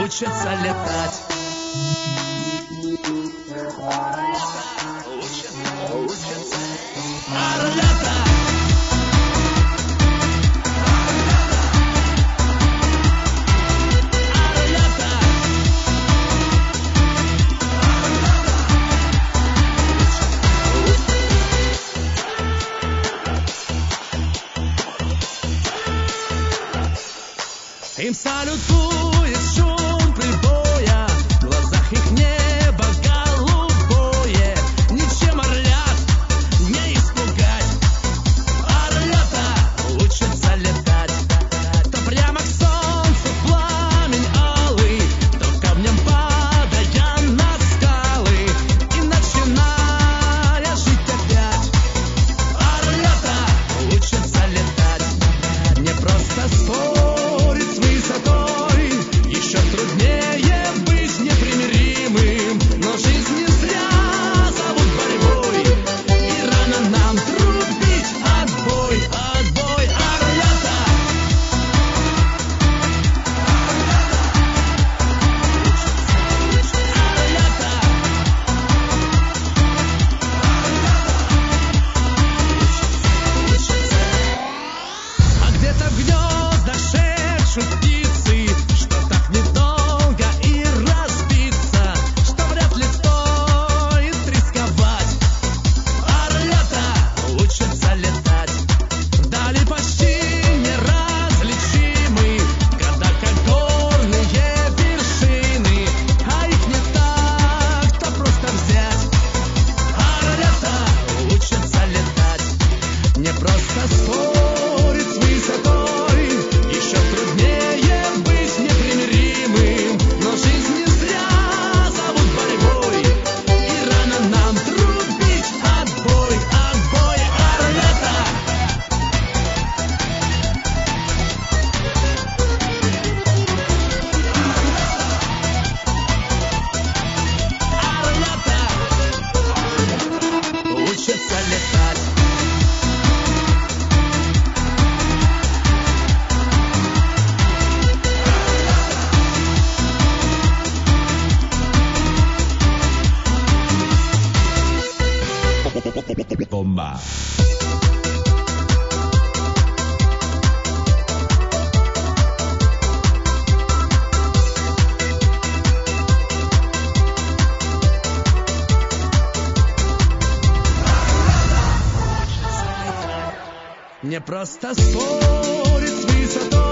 учатся летать. Орлята. Им салютует шум прибоя, в глазах их небо голубое, ничем орлят не испугать. Орлята учатся летать, то прямо к солнцу пламень алый, то камнем падая на скалы и начиная жить опять. Орлята учатся летать, не просто спорить с высотой, еще труднее быть непримиримым, но жизнь не зря зовут борьбой, и рано нам трубить отбой, отбой. Орлята. А где-то в гнездах шепчут птицы, что так недолго и разбиться, что вряд ли стоит рисковать. Орлята учатся летать, вдали почти неразличимы города, как горные вершины, а их не так-то просто взять. Орлята учатся летать, не просто спорить с высотой, еще труднее быть непримиримым, но жизнь не зря зовут борьбой, и рано нам трубить отбой, отбой. Орлята. Орлята учатся летать. Бомба. Не просто спорить с высотой,